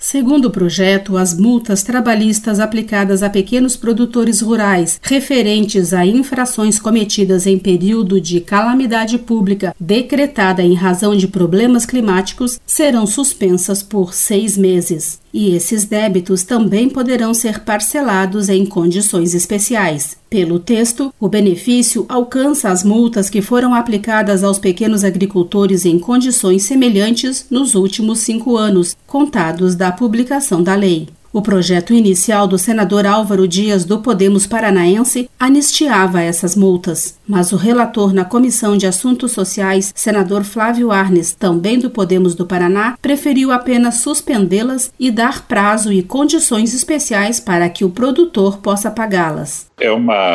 Segundo o projeto, as multas trabalhistas aplicadas a pequenos produtores rurais referentes a infrações cometidas em período de calamidade pública decretada em razão de problemas climáticos serão suspensas por 6 meses. E esses débitos também poderão ser parcelados em condições especiais. Pelo texto, o benefício alcança as multas que foram aplicadas aos pequenos agricultores em condições semelhantes nos últimos 5 anos, contados da publicação da lei. O projeto inicial do senador Álvaro Dias do Podemos Paranaense anistiava essas multas, mas o relator na Comissão de Assuntos Sociais, senador Flávio Arnes, também do Podemos do Paraná, preferiu apenas suspendê-las e dar prazo e condições especiais para que o produtor possa pagá-las. É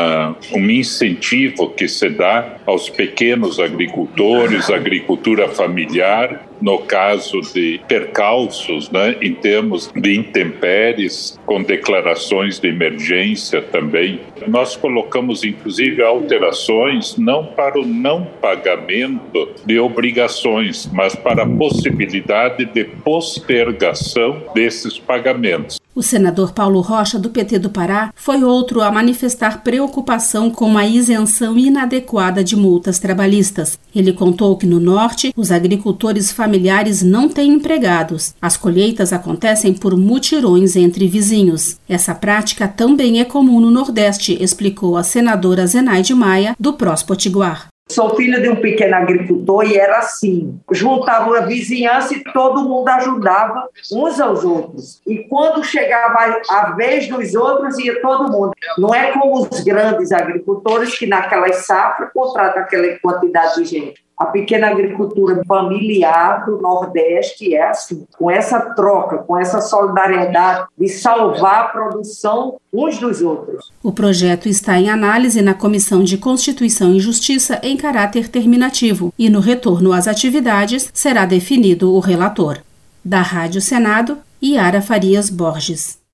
um incentivo que se dá aos pequenos agricultores, agricultura familiar, no caso de percalços, em termos de intempéries, com declarações de emergência também. Nós colocamos, inclusive, alterações não para o não pagamento de obrigações, mas para a possibilidade de postergação desses pagamentos. O senador Paulo Rocha, do PT do Pará, foi outro a manifestar preocupação com a isenção inadequada de multas trabalhistas. Ele contou que no norte, os agricultores familiares não têm empregados. As colheitas acontecem por mutirões entre vizinhos. Essa prática também é comum no Nordeste, explicou a senadora Zenaide Maia, do PROS Potiguar. Sou filha de um pequeno agricultor e era assim, juntava a vizinhança e todo mundo ajudava uns aos outros. E quando chegava a vez dos outros, ia todo mundo. Não é como os grandes agricultores que naquelas safras contratam aquela quantidade de gente. A pequena agricultura familiar do Nordeste é assim, com essa troca, com essa solidariedade de salvar a produção uns dos outros. O projeto está em análise na Comissão de Constituição e Justiça em caráter terminativo e no retorno às atividades será definido o relator. Da Rádio Senado, Yara Farias Borges.